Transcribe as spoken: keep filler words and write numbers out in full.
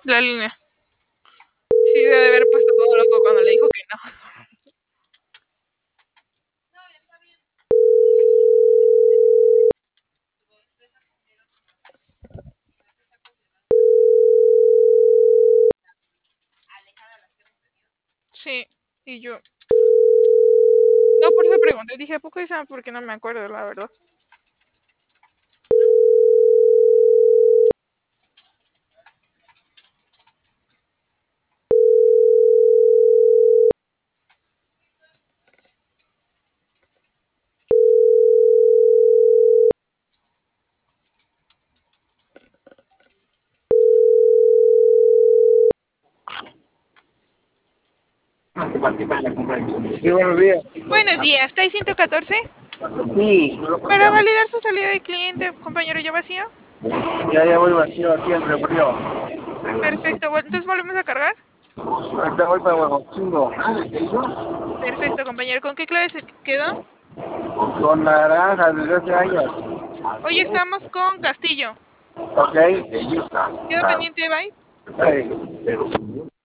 La línea. Sí, debe haber puesto todo loco cuando le dijo que no. Sí, y yo. No, por eso pregunté. Dije, ¿a poco esa? Porque no me acuerdo, la verdad. Sí, buenos días. Buenos días, ¿está ahí ciento catorce? Sí, Para validar su salida de cliente, compañero, ¿ya vacío? ya, ya voy vacío aquí en Río Frío. Perfecto, vol- entonces volvemos a cargar. Ahorita voy para Huejotzingo. Perfecto, compañero, ¿con qué clave se quedó? Con naranjas desde hace años. Hoy estamos con Castillo. Ok. ¿Quedó pendiente, bye? Hey.